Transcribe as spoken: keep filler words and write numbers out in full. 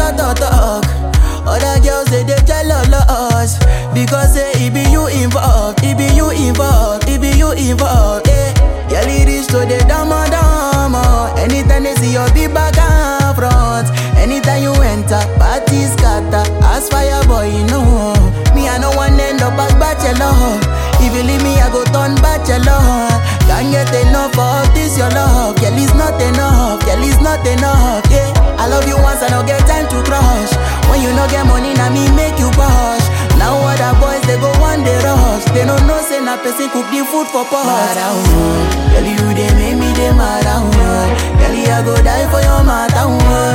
talk, talk, talk. Other girls say they jealous because say it be you involved, it be you involved, it be you involved. Yeah, girl it is to the dama dama. Anytime they see your big back and front, anytime you enter, party scatter. As fire boy, you know me I no one end up as bachelor. If you leave me, I go turn bachelor. Can't get enough of this your love, girl it's not enough, girl it's not enough. Yeah, I love you once, I don't get time to crush. When you no get money, now me make you push. Now other boys they go one day rush. They don't know say na person cook the food for pot. Mara oh, girl you they make me they mad oh. Girl I go die for your mata oh.